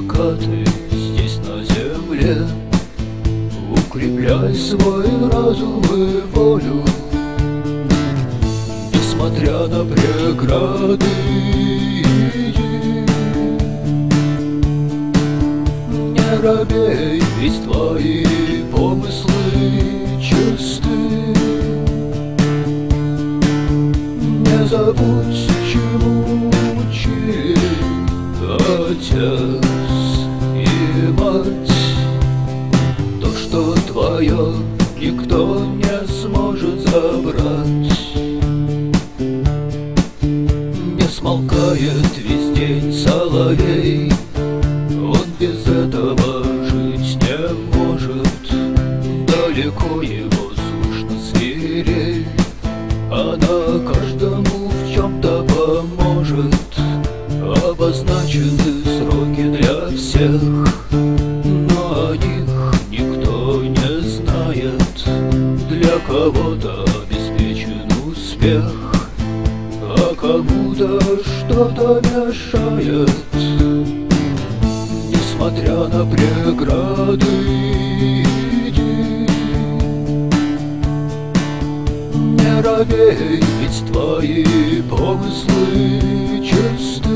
пока ты здесь на земле, укрепляй свой разум и волю. Несмотря на преграды, иди, не робей, ведь твои помыслы чисты. Не забудь, чему учили отец и мать. То, что твое, никто не сможет забрать. Не смолкает весь день соловей, он без этого жить не может. Далеко его слышно свирель, она каждому в чем-то поможет. Обозначены сроки для всех, но о них никто не знает. Для кого-то обеспечен успех, а кому-то что-то мешает. Несмотря на преграды, иди, не робей, ведь твои помыслы чисты.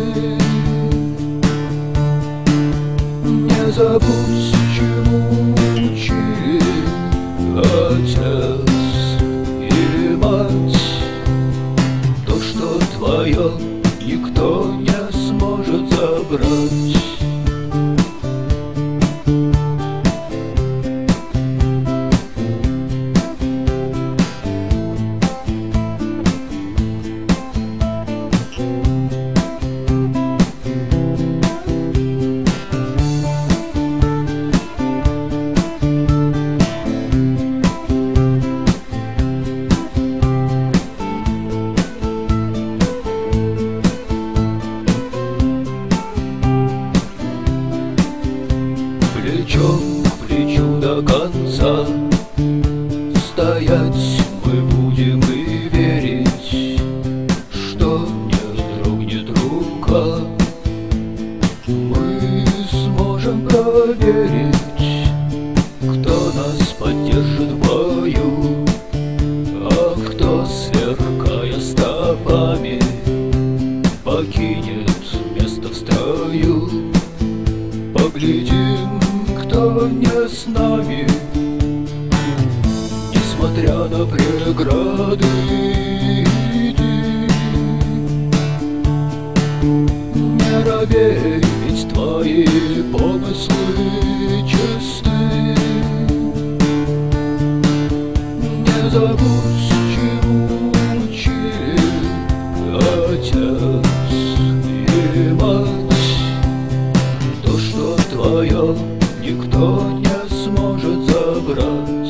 Не забудь, чему учили отец и мать. То, что твое, никто не сможет забрать. Плечом к плечу до конца стоять мы будем и верить, что не дрогнет рука. Мы сможем проверить, кто нас поддержит в бою, а кто, сверкая стопами, покинет место в строю. Поглядим, кто не с нами. Несмотря на преграды, иди, не робей, ведь твои помыслы чисты. Не забудь, чему учили отец и мать. То, что твое, никто не сможет забрать.